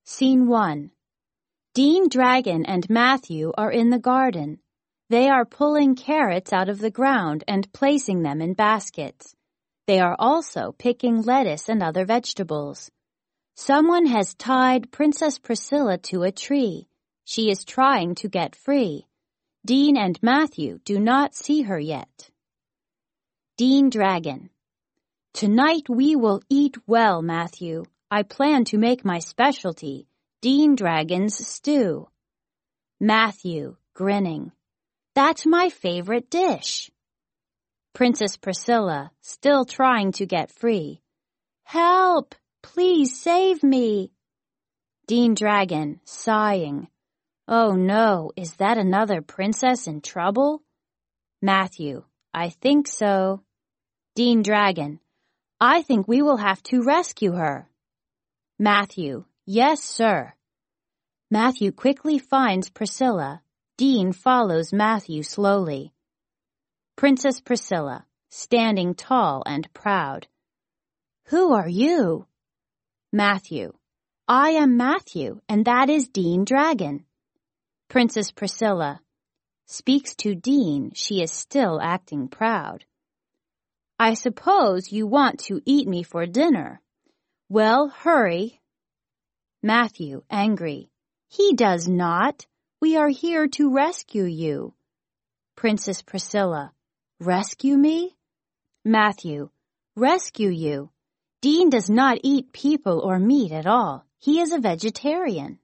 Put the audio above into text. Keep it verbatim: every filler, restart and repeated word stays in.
Scene one. Dean Dragon and Matthew are in the garden. They are pulling carrots out of the ground and placing them in baskets. They are also picking lettuce and other vegetables. Someone has tied Princess Priscilla to a tree. She is trying to get free. Dean and Matthew do not see her yet. Dean Dragon. Tonight we will eat well, Matthew. I plan to make my specialty, Dean Dragon's stew. Matthew, grinning. That's my favorite dish. Princess Priscilla, still trying to get free. Help! Please save me. Dean Dragon, sighing. Oh no, is that another princess in trouble? Matthew, I think so. Dean Dragon, I think we will have to rescue her. Matthew, yes, sir. Matthew quickly finds Priscilla. Dean follows Matthew slowly. Princess Priscilla, standing tall and proud. Who are you? Matthew, I am Matthew, and that is Dean Dragon. Princess Priscilla speaks to Dean. She is still acting proud. I suppose you want to eat me for dinner. Well, hurry. Matthew, angry. He does not. We are here to rescue you. Princess Priscilla, rescue me? Matthew, rescue you. Dean does not eat people or meat at all. He is a vegetarian.